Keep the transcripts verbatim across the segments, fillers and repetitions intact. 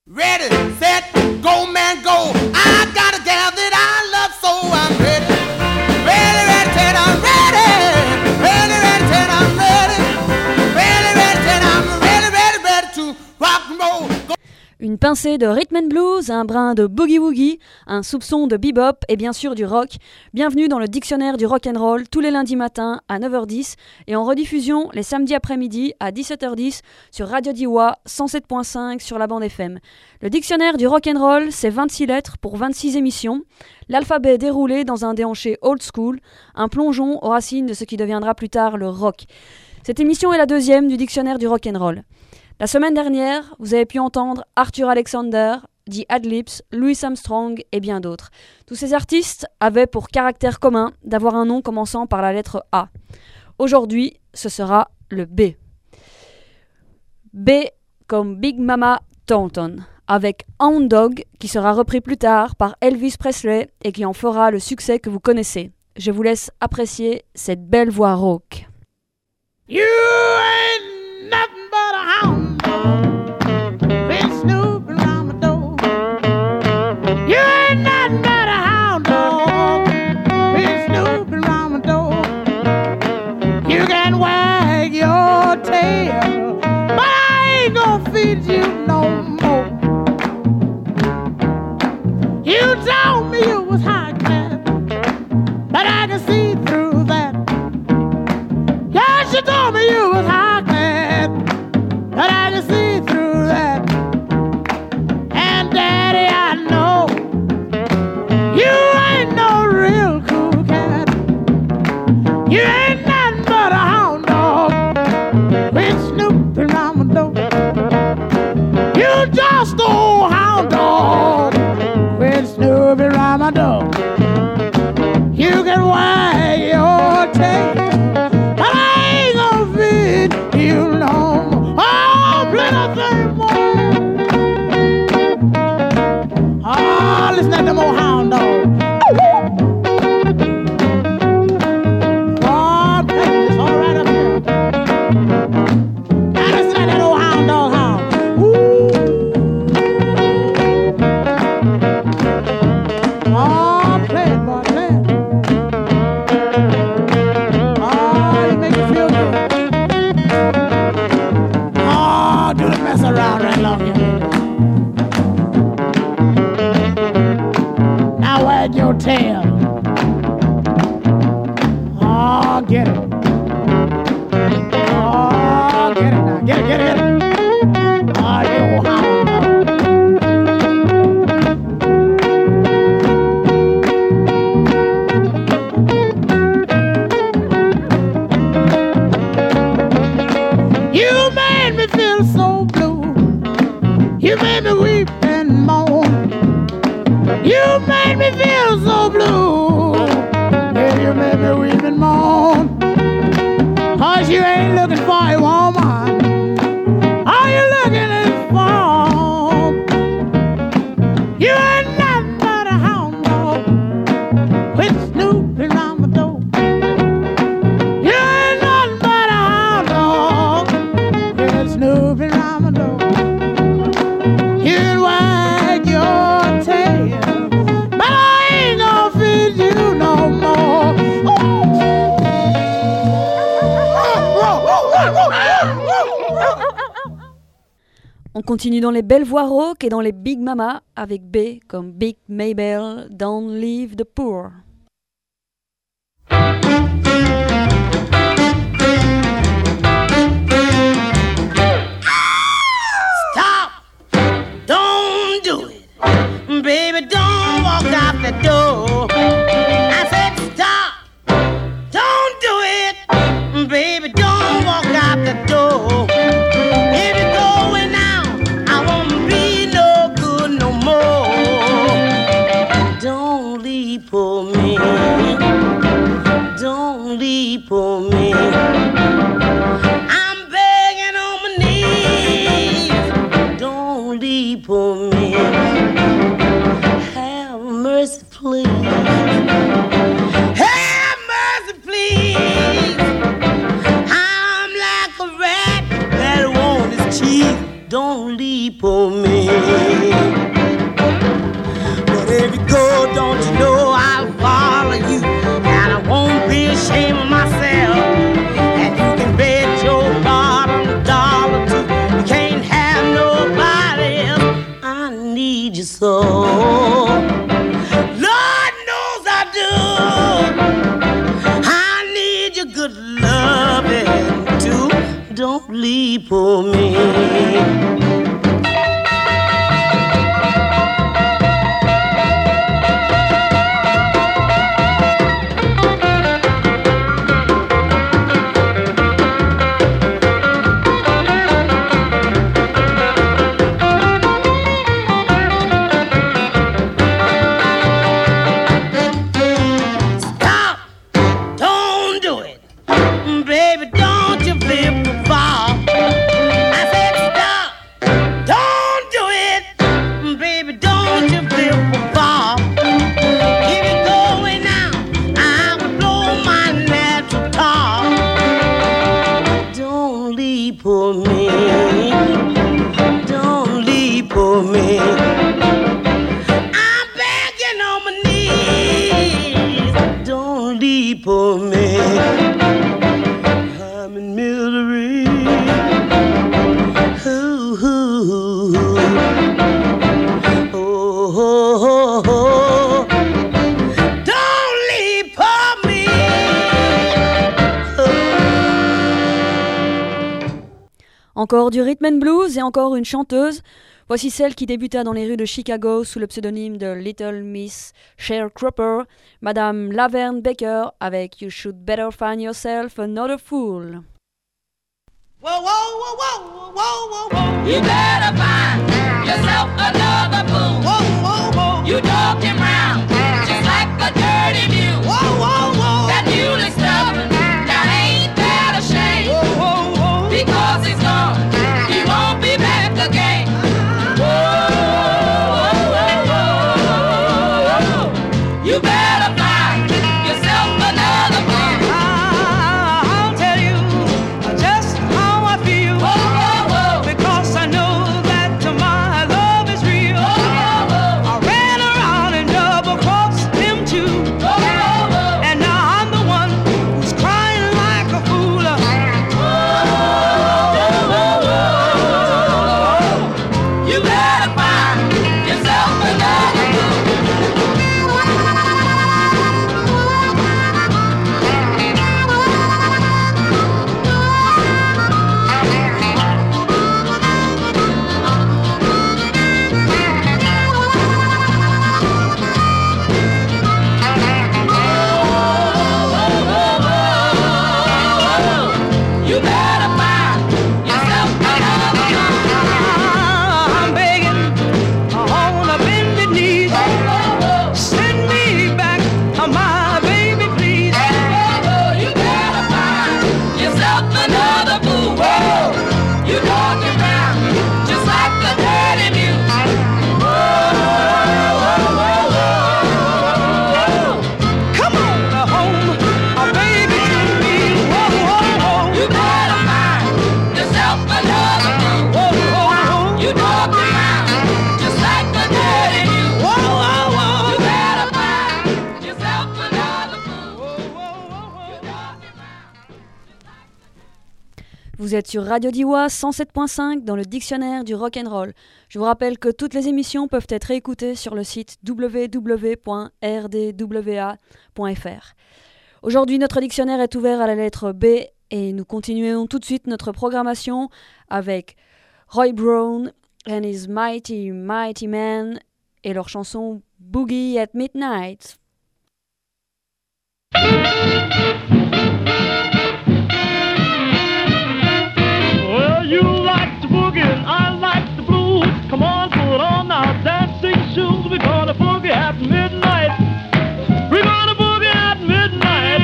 Ready, set, go man go. I got a gal that I love so I'm ready. Ready, ready, set, I'm ready. Ready, ready, set, I'm ready. Ready, ready, set, I'm ready, ready, ready to rock and roll. Go. Une pincée de rhythm and blues, un brin de boogie-woogie, un soupçon de bebop et bien sûr du rock. Bienvenue dans le dictionnaire du rock'n'roll tous les lundis matins à neuf heures dix et en rediffusion les samedis après-midi à dix-sept heures dix sur Radio Diois cent sept virgule cinq sur la bande F M. Le dictionnaire du rock'n'roll, c'est vingt-six lettres pour vingt-six émissions, l'alphabet déroulé dans un déhanché old school, un plongeon aux racines de ce qui deviendra plus tard le rock. Cette émission est la deuxième du dictionnaire du rock'n'roll. La semaine dernière, vous avez pu entendre Arthur Alexander, The Adlibs, Louis Armstrong et bien d'autres. Tous ces artistes avaient pour caractère commun d'avoir un nom commençant par la lettre A. Aujourd'hui, ce sera le B. B comme Big Mama Thornton, avec Hound Dog qui sera repris plus tard par Elvis Presley et qui en fera le succès que vous connaissez. Je vous laisse apprécier cette belle voix rauque. You ain't nothing but a hound dog, been snooping around my door. You ain't nothing but a hound dog, been snooping around my door. You can wag your tail, but I ain't gonna feed you no more. You told me you was high class, but I can see through that. Yes, you told me you was high class, but I can see through that. And Daddy, I know you ain't no real cool cat. You ain't nothing but a hound dog, been snooping around my door. You just old hound dog, been snooping around my door. You can wag your tail, you know, oh, plenty thing more. Oh, listen to them old hound dogs. Oh, this all right up here. Now listen to that old hound dog hound. Ooh. Oh, play it, boy, play it. Oh, it make you feel good. Do the mess around right along here. Now wag your tail. Oh, get it. Oh, get it now. Get it, get it, get it. Oh, you old hound dog. You made me feel so blue. You made me weep and moan. You made me feel so blue. Yeah, you made me weep and moan. Cause you ain't looking for a woman. All you looking is for. You ain't nothing but a hound dog, quit snooping around my door. You ain't nothing but a hound dog, quit snooping around my door. You can wag your tail, but I ain't gonna feed you no more. On continue dans les belles voix rauques et dans les Big Mama avec B comme Big Mabel, Don't Leave the Poor. Stop! Don't do it. Baby, don't walk out the door. I said stop! Don't do it. Baby, don't walk out the door. If you're going now, I won't be no good no more. Don't leave for me. Don't leave for me. I'm begging on my knees. Don't leave for me. Have mercy, please. Have mercy, please. I'm like a rat that wants his cheese. Don't leave leap on me. But if you go, don't you know I'll follow you, and I won't be ashamed of myself. And you can bet your bottom dollar too, you can't have nobody else. I need you so. Lord knows I do. I need your good loving too. Don't leave for me. Encore du rhythm and blues et encore une chanteuse. Voici celle qui débuta dans les rues de Chicago sous le pseudonyme de Little Miss Sharecropper, Madame Laverne Baker avec You Should Better Find Yourself Another Fool. Whoa, whoa, whoa, whoa, whoa, whoa, whoa. You better find yourself another fool. Whoa, whoa, whoa. You dog him round just like a dirty mule. Whoa, whoa, whoa. That mule is stubborn. Now ain't that a shame? Whoa, whoa, whoa. Because he's gone, he won't be back again. Whoa, whoa, whoa, whoa, whoa. You better find yourself another fool. I'll tell you just how I feel. Whoa, whoa, whoa. Because I know that my love is real. Whoa, whoa, whoa. I ran around and double crossed him too. Whoa, whoa, whoa. And now I'm the one who's crying like a fool. You better find yourself another You better find yourself another I'm begging on a bended knees. Send me back my baby, please. You better find yourself another fool. You dog around just like a dirty mule. Come on home, oh, baby, to me. Whoa, whoa, whoa. You better find yourself another fool. Whoa, whoa, whoa. You dog around just like a dirty mule. Whoa, whoa, whoa. You better find yourself another fool. You dog around. Vous êtes sur Radio Diois cent sept point cinq dans le dictionnaire du rock'n'roll. Je vous rappelle que toutes les émissions peuvent être réécoutées sur le site w w w point r d w a point f r. Aujourd'hui, notre dictionnaire est ouvert à la lettre B et nous continuons tout de suite notre programmation avec Roy Brown and his Mighty Mighty Men et leur chanson Boogie at Midnight. Well, you like the boogie and I like the blues. Come on, put on our dancing shoes. We're gonna boogie at midnight. We're gonna boogie at midnight.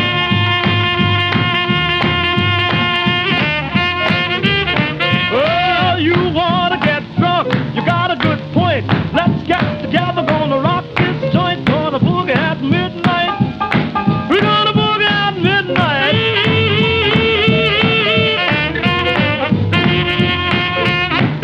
Well, you wanna get drunk, you got a good point. Let's get together, gonna rock this joint. Gonna boogie at midnight. We're gonna boogie at midnight.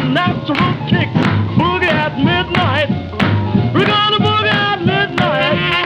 natural kick. Boogie at midnight. We're gonna boogie at midnight.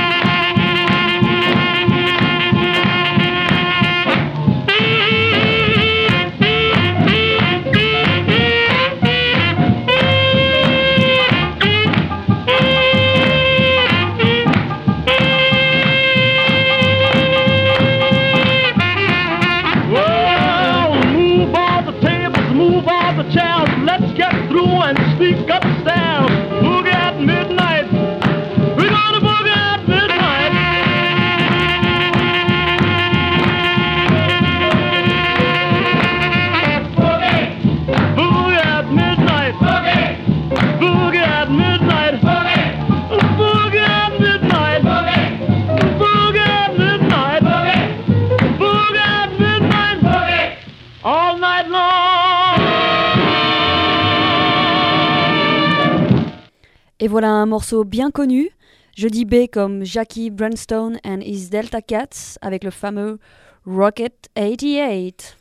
And speak upstairs, boogie at midnight. We're gonna boogie at midnight. Boogie, boogie at midnight. Boogie, boogie at midnight. Boogie, boogie at midnight. Boogie, boogie at midnight. Boogie, boogie at midnight. Boogie, all night long. Et voilà un morceau bien connu, je dis B comme Jackie Brunstone and his Delta Cats avec le fameux Rocket eighty-eight.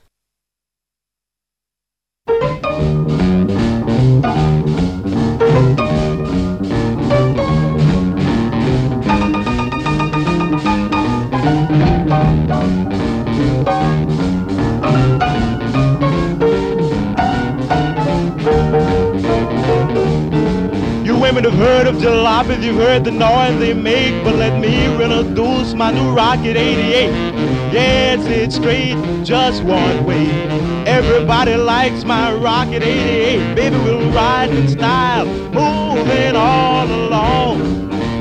Women have heard of jalopies, you've heard the noise they make, but let me introduce my new Rocket eighty-eight. Yes, it's straight, just one way. Everybody likes my Rocket eighty-eight. Baby, we'll ride in style, moving all along.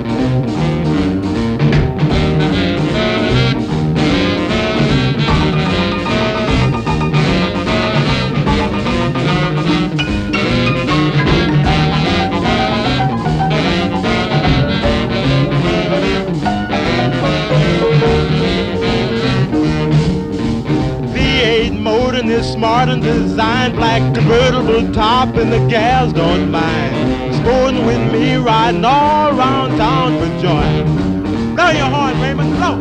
Is smart and designed, black convertible top, and the gals don't mind sporting with me, riding all around town for joy. Blow your horn, Raymond, blow.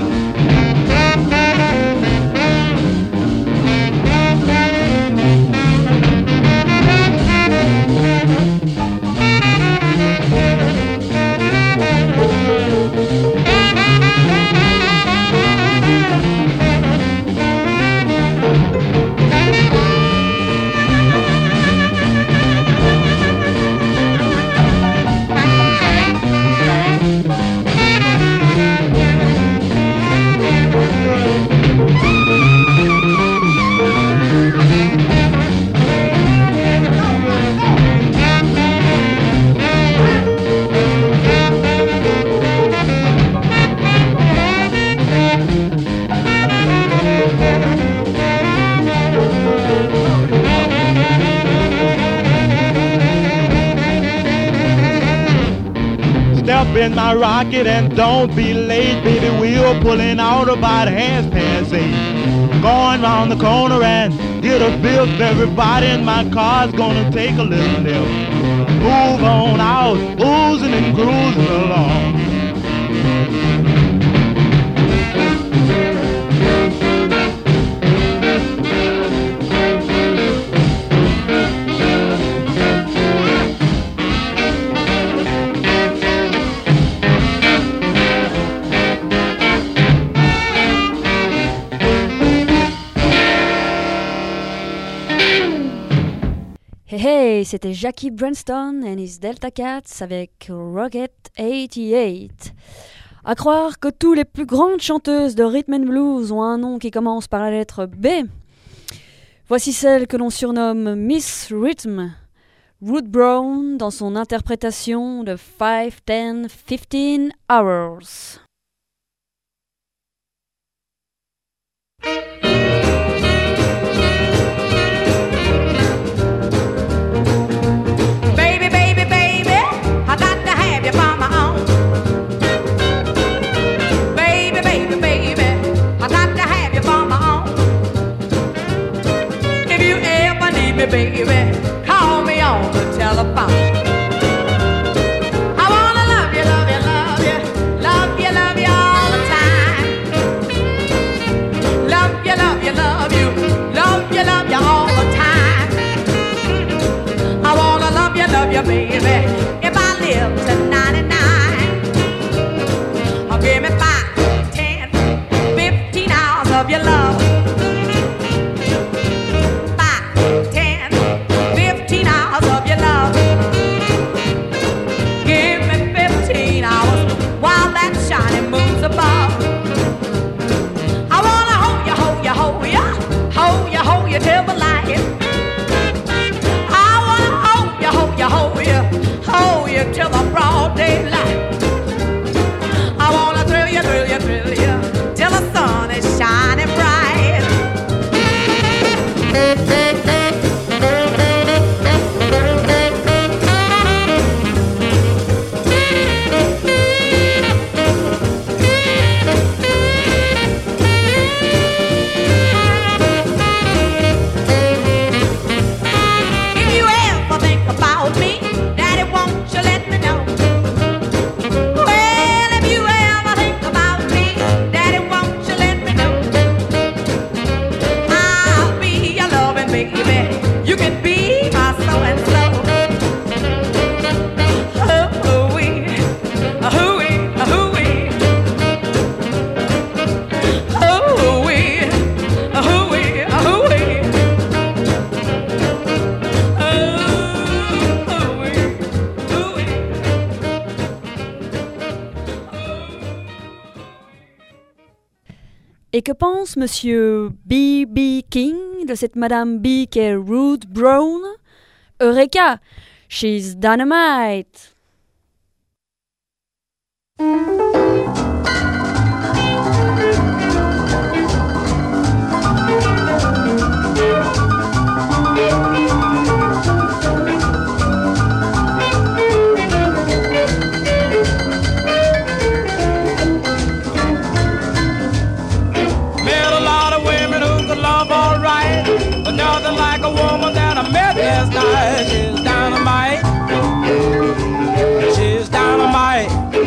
In my rocket and don't be late, baby. We're pulling out about half past eight. Going round the corner and get a fifth. Everybody in my car's gonna take a little nip. Move on out, oozing and cruising along. Hey hey, c'était Jackie Brunstone and his Delta Cats avec Rocket eighty-eight. À croire que tous les plus grandes chanteuses de rhythm and blues ont un nom qui commence par la lettre B. Voici celle que l'on surnomme Miss Rhythm, Ruth Brown dans son interprétation de five, ten, fifteen hours. Baby, call me on the telephone. I wanna love you, love you, love you, love you, love you all the time. Love you, love you, love you, love you, love you all the time. Et que pense Monsieur B B. King de cette Madame B qu'est Ruth Brown? Eureka! She's dynamite! Nothing like a woman that I met last night. She's dynamite. She's dynamite.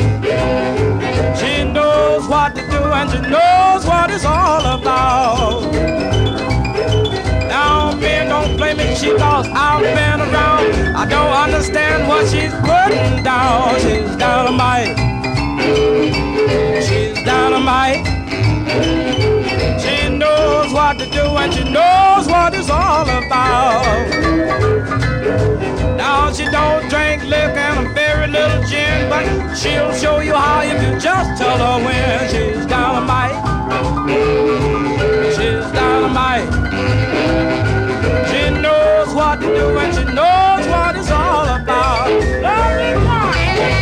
She knows what to do and she knows what it's all about. Now, men don't blame me, she lost. I've been around. I don't understand what she's putting down. She's dynamite. She's dynamite. She knows what to do and she knows what it's all about. Now she don't drink liquor and a very little gin, but she'll show you how if you just tell her when. She's dynamite. She's dynamite. She knows what to do and she knows what it's all about. Love me more.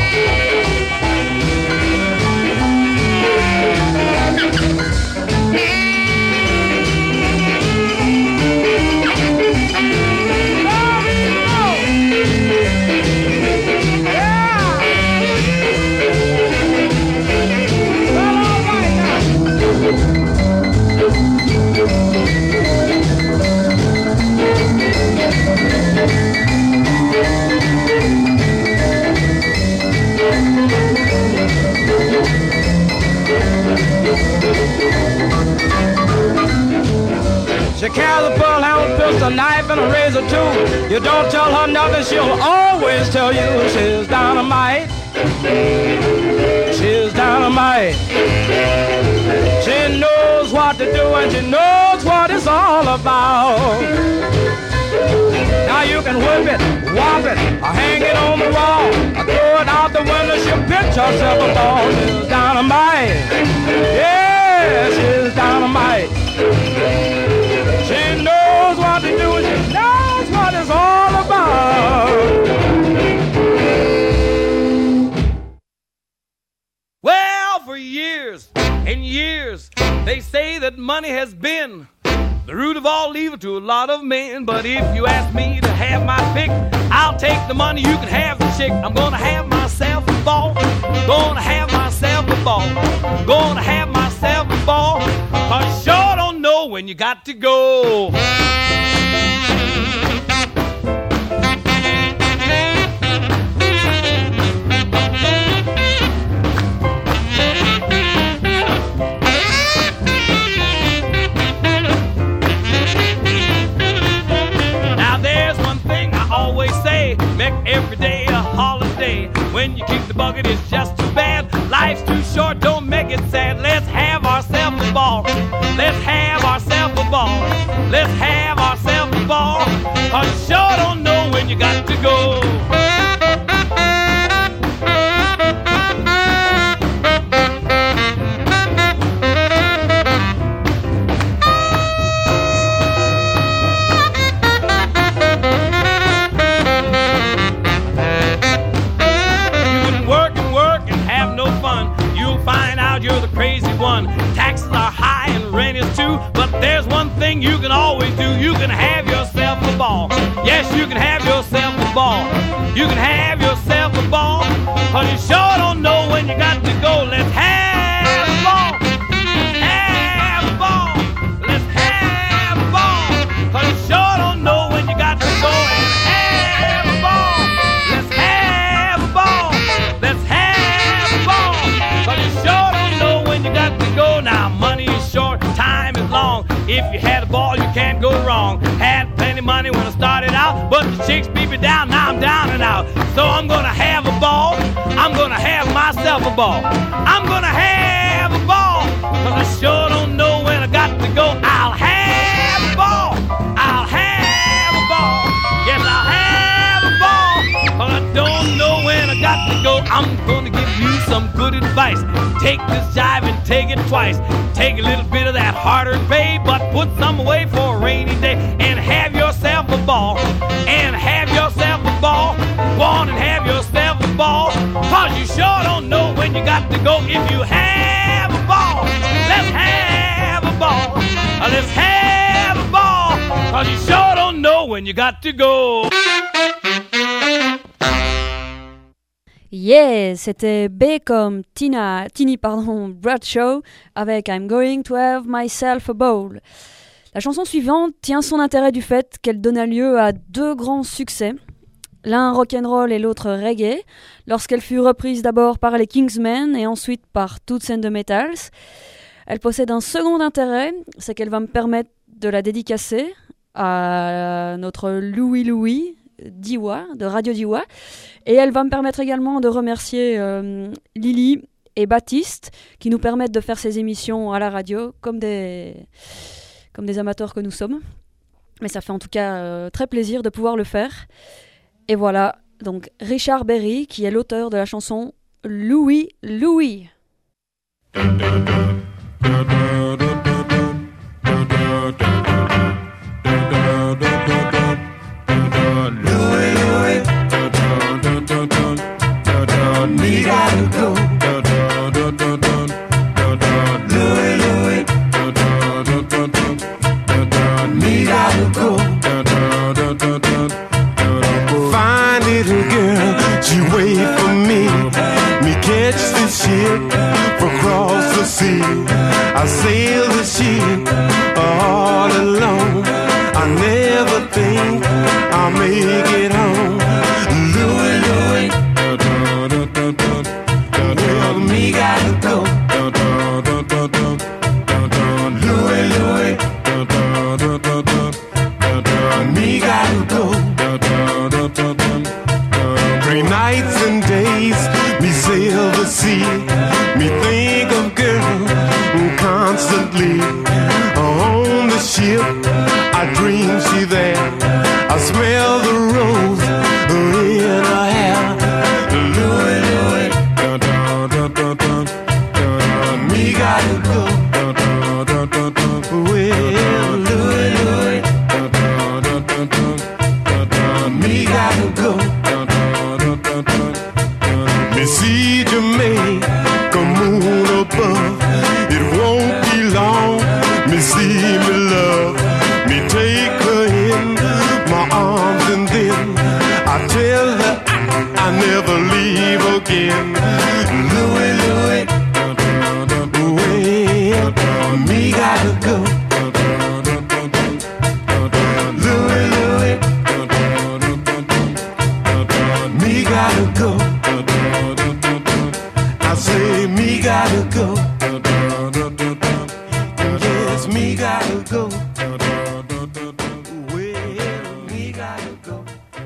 She carries a full handle pistol, knife, and a razor too. You don't tell her nothing, she'll always tell you she's dynamite. She's dynamite. She knows what to do and she knows what it's all about. Now you can whip it, whop it, or hang it on the wall, or throw it out the window, she'll pitch herself a ball. She's dynamite. Yeah, she's dynamite. She knows what to do and she knows what it's all about. Well, for years and years, they say that money has been the root of all evil to a lot of men. But if you ask me to have my pick, I'll take the money, you can have the chick. I'm gonna have myself a ball. Gonna have myself a ball. Gonna have myself a ball. I sure don't know when you got to go. Make every day a holiday. When you kick the bucket, it's just too bad. Life's too short, don't make it sad. Let's have ourselves a ball. Let's have ourselves a ball. Let's have ourselves a ball. Cause you sure don't know when you got to go. Taxes are high and rent is too, but there's one thing you can always do. You can have yourself a ball. Yes, you can have yourself a ball. You can have yourself a ball. Cause you sure don't know when you got to go. Let's have a ball. Have a ball. Let's have a ball. Cause you sure don't know when you got to go. And have a ball. Let's have a ball. Let's have a ball. Cause you sure don't know when you got to go. Now money is short, time is long. If you had a ball, you can't go wrong. Had plenty of money when I started out, but the chicks beat me down, now I'm down and out. So I'm gonna have a ball. I'm gonna have myself a ball. I'm gonna have a ball. Cause I sure don't know when I got to go. I'll have a ball. I'll have a ball. Yes, I'll have a ball. Cause I don't know when I got to go. I'm gonna give you you some good advice. Take this jive and take it twice. Take a little bit of that hard-earned pay, but put some away for a rainy day. And have yourself a ball. And have yourself a ball. Go on and have yourself a ball. Cause you sure don't know when you got to go. If you have a ball, let's have a ball. Let's have a ball. Cause you sure don't know when you got to go. Yeah, c'était B comme Tina, Tini pardon, Bradshaw avec I'm Going to Have Myself a Bowl. La chanson suivante tient son intérêt du fait qu'elle donna lieu à deux grands succès, l'un rock'n'roll et l'autre reggae, lorsqu'elle fut reprise d'abord par les Kingsmen et ensuite par Toots and the Metals. Elle possède un second intérêt, c'est qu'elle va me permettre de la dédicacer à notre Louie Louie d'Iwa, de Radio d'Iwa, et elle va me permettre également de remercier euh, Lily et Baptiste qui nous permettent de faire ces émissions à la radio comme des, comme des amateurs que nous sommes. Mais ça fait en tout cas euh, très plaisir de pouvoir le faire. Et voilà, donc Richard Berry qui est l'auteur de la chanson Louie Louie. Me gotta go. Louie, Louie. Me gotta go. Fine little girl, she wait for me. Me catch the ship across the sea. I sail the ship all alone. I never think I'll make it home. Louie, Louie. Well, me gotta go. Louie, Louie. Me gotta go. Three nights and days, me sail the sea. Me think of girl constantly. On the ship, I dream she there. I smell the rose in her hair. Louie, Louie. Me gotta go. Well, Louie, Louie. Me gotta go. Me see Jamaica moon above. It won't be long. Me see me love. Me take her in my arms and then I tell her I, I never leave again. Louie, Louie. Well, me gotta go. Louie, Louie. Me gotta go. I say me gotta go. Yes, me gotta go. Well, me gotta go.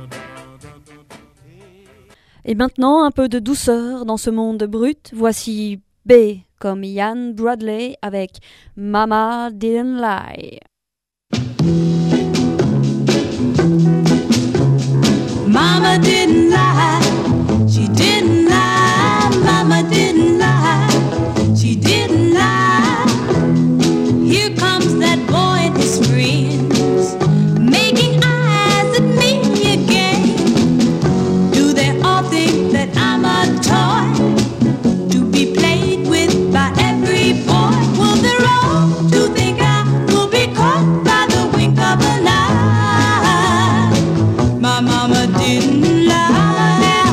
Et maintenant, un peu de douceur dans ce monde brut. Voici B comme Ian Bradley avec Mama Didn't Lie. Mama didn't lie, she didn't lie. Mama didn't lie, she didn't lie. Here comes that boy and his friends, making eyes at me again. Do they all think that I'm a toy to be played with by every boy? Well, they're wrong to think I will be caught by the wink of an eye. My mama didn't lie.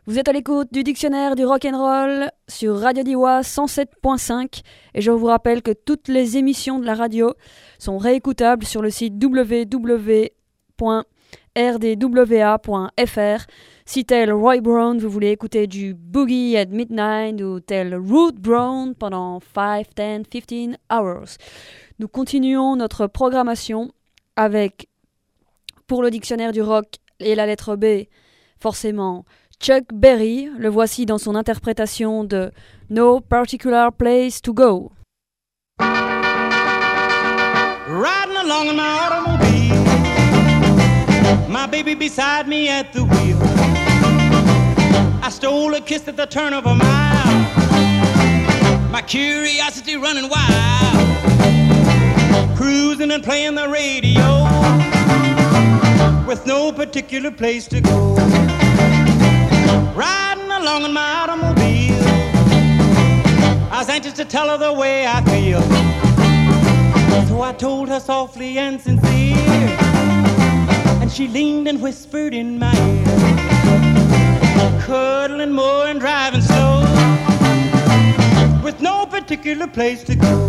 Vous êtes à l'écoute du dictionnaire du rock'n'roll sur Radio Diois cent sept point cinq et je vous rappelle que toutes les émissions de la radio sont réécoutables sur le site w w w point r d w a point f r. Si tel Roy Brown, vous voulez écouter du Boogie at Midnight ou tel Ruth Brown pendant cinq, dix, quinze hours. Nous continuons notre programmation avec, pour le dictionnaire du rock et la lettre B, forcément, Chuck Berry. Le voici dans son interprétation de No Particular Place to Go. Riding along in my automobile, my baby beside me at the wheel. I stole a kiss at the turn of a mile, my curiosity running wild, cruising and playing the radio, with no particular place to go. Riding along in my automobile, I was anxious to tell her the way I feel, so I told her softly and sincere, and she leaned and whispered in my ear, cuddling more and driving slow, with no particular place to go.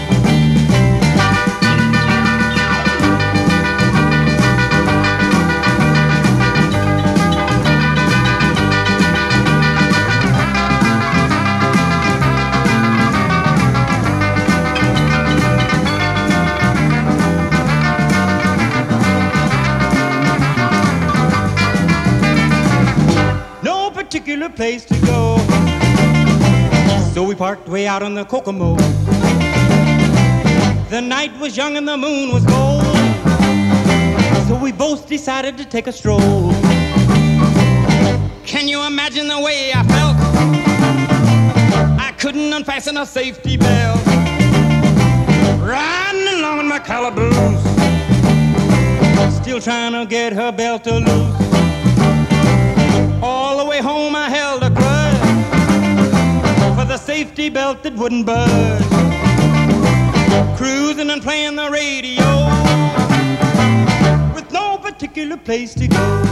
Particular place to go, so we parked way out on the Kokomo. The night was young and the moon was gold, so we both decided to take a stroll. Can you imagine the way I felt? I couldn't unfasten a safety belt, riding along in my calaboose, still trying to get her belt to loose. All the way home I held a grudge for the safety belt that wouldn't budge, cruising and playing the radio, with no particular place to go.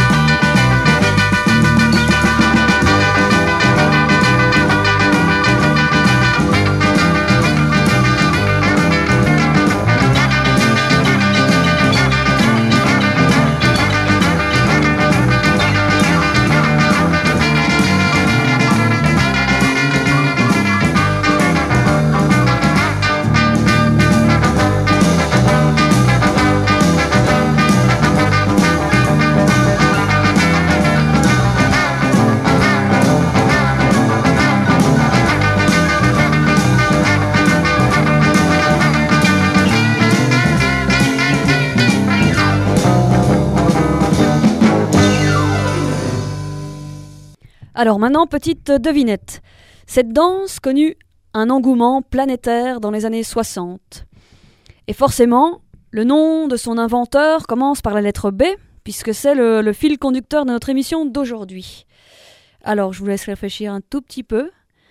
Alors maintenant, petite devinette. Cette danse connut un engouement planétaire dans les années soixante. Et forcément, le nom de son inventeur commence par la lettre B, puisque c'est le, le fil conducteur de notre émission d'aujourd'hui. Alors, je vous laisse réfléchir un tout petit peu.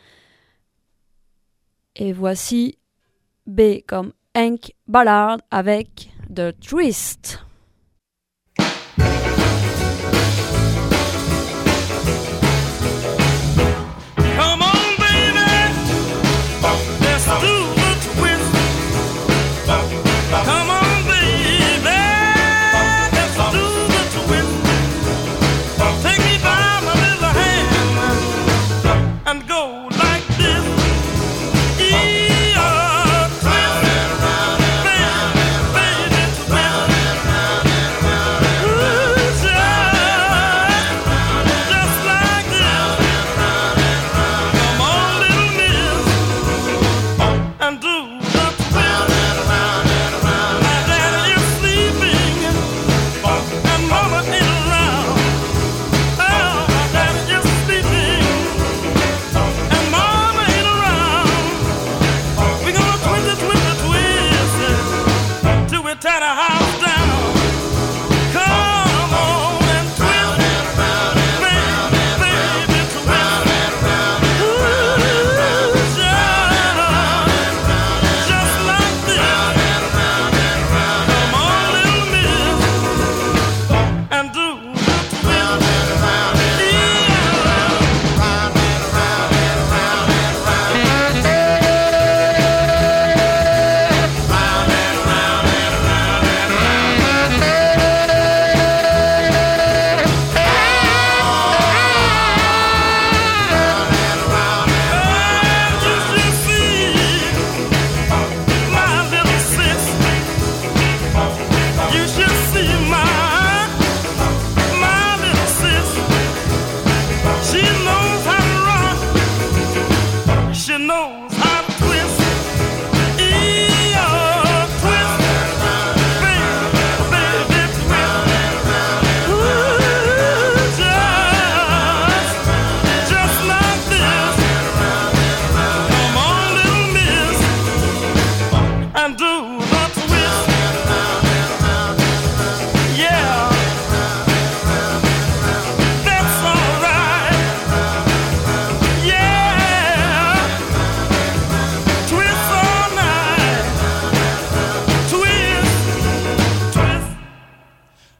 Et voici B comme Hank Ballard avec The Twist. Twist, baby, twist.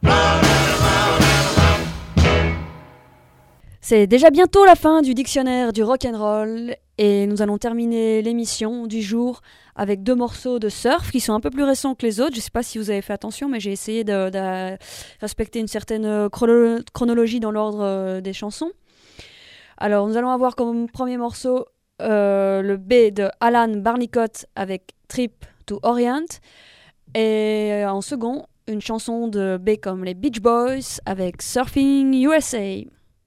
C'est déjà bientôt la fin du dictionnaire du rock'n'roll et nous allons terminer l'émission du jour avec deux morceaux de surf qui sont un peu plus récents que les autres. Je ne sais pas si vous avez fait attention, mais j'ai essayé de, de respecter une certaine chrono- chronologie dans l'ordre euh, des chansons. Alors nous allons avoir comme premier morceau euh, le B de Alan Barnicott avec Trip to Orient et en second une chanson de B comme les Beach Boys avec Surfing U S A.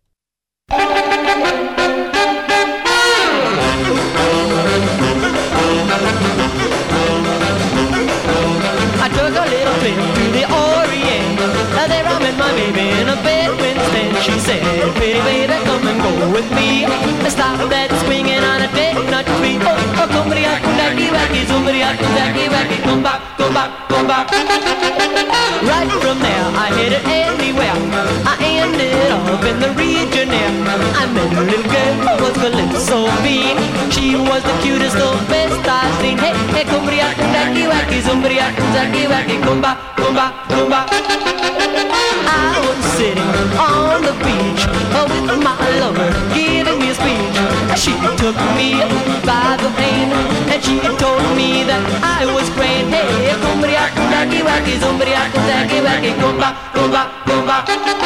I took a little trip to the Orient. Uh, there I met my baby in a bedroom stand. She said, pretty baby, come and go with me. I stopped at swinging on a chestnut tree. Oh, oh, come here, wacky, wacky, somebody, wacky, wacky, come back, come back, come back. Right from there, I headed anywhere. I ended up in the region there. I met a little girl who was Calypso B. She was the cutest, the best I've seen. Hey, hey, come here, wacky, wacky, somebody, wacky, wacky, come back, come back, come back. I was sitting on the beach uh, with my lover giving me a speech. She took me by the hand and she told me that I was great. Hey, come here, wacky, wacky, somebody, wacky, wacky, come back, come back, come back.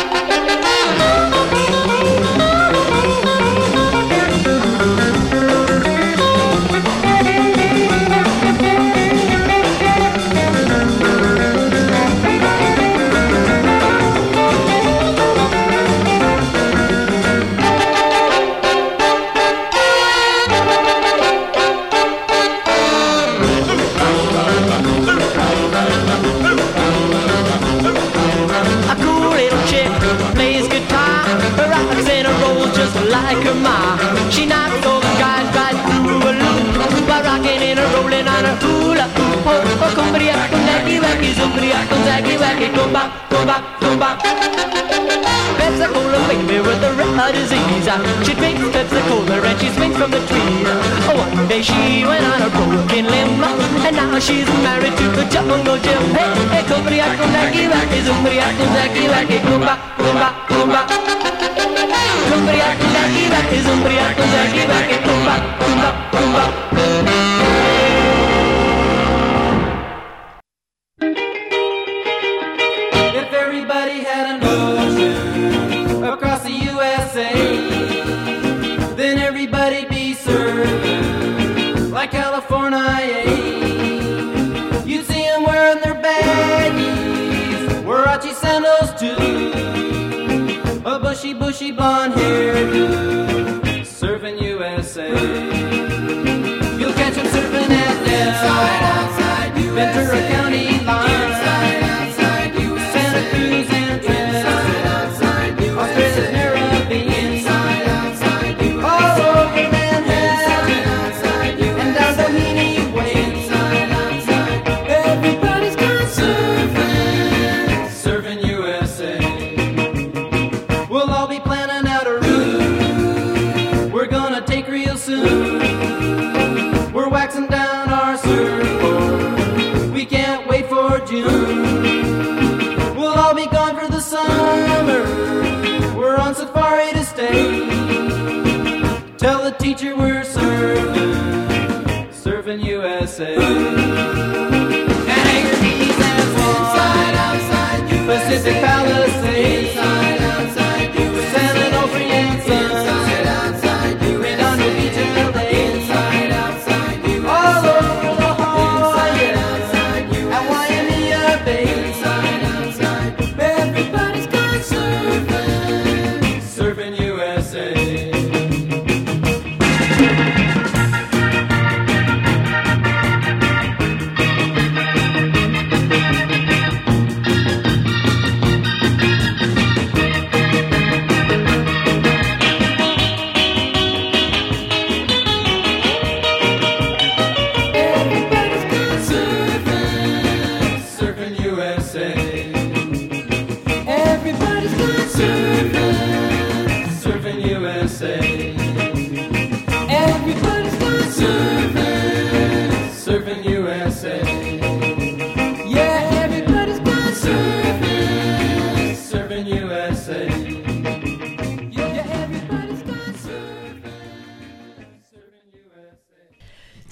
Like her ma, she knocks all the guys right through a loop by rocking and a rolling on her hula hoop. Oh, oh, come here, come wacky, wacky, somebody, come wacky, wacky, come back, come back, come back. Pepsi-Cola baby with the red disease. She drinks Pepsi-Cola and she swings from the tree. Oh, one day she went on a broken limb and now she's married to the jungle gym. Hey, hey, come here, come wacky, wacky, somebody, come wacky, wacky, come back, come back, come back. Cumbria, wacky, wacky, zumbria, wacky, wacky, kumba, kumba, kumba. If everybody had an ocean across the U S A, then everybody'd be served like California. You'd see them wearing their baggies, Warachi sandals too. A bushy, bushy blonde hairdo, surfing U S A. You'll catch them surfing at Del, Ventura County line, outside, U S A. Santa Cruz and Trent, Australia's Caribbean, outside, U S A. All over Manhattan, and down Doheny Way, everybody's gone surfing, surfing U S A. We'll all be planning out a route we're gonna take real soon. We're waxing down our surfboard, we can't wait for June. We'll all be gone for the summer, we're on safari to stay. Tell the teacher we're surfing, surfing U S A. And Hangar Keys and Swan, Pacific Palisades, San Onofre and Sons, Redondo Beach and L A, all over La Jolla and Waimea Bay. Everybody's gone surfing, surfing U S A.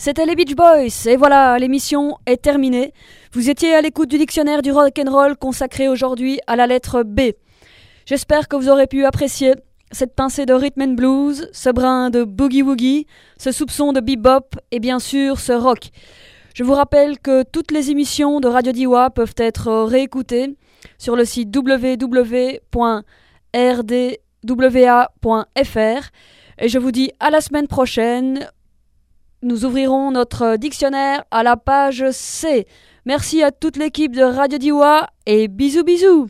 C'était les Beach Boys, et voilà, l'émission est terminée. Vous étiez à l'écoute du dictionnaire du rock'n'roll consacré aujourd'hui à la lettre B. J'espère que vous aurez pu apprécier cette pincée de rhythm and blues, ce brin de boogie-woogie, ce soupçon de bebop et bien sûr ce rock. Je vous rappelle que toutes les émissions de Radio Diois peuvent être réécoutées sur le site w w w point r d w a point f r et je vous dis à la semaine prochaine. Nous ouvrirons notre dictionnaire à la page C. Merci à toute l'équipe de Radio Diois et bisous bisous.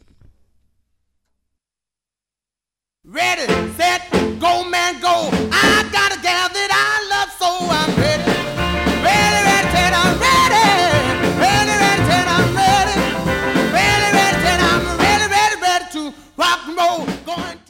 Ready, set, go man go. I got a gal that I love so I'm ready. Ready, ready, set, I'm ready. Ready, ready, set, I'm ready. Ready, ready, set, I'm ready, ready, ready to rock and roll. Going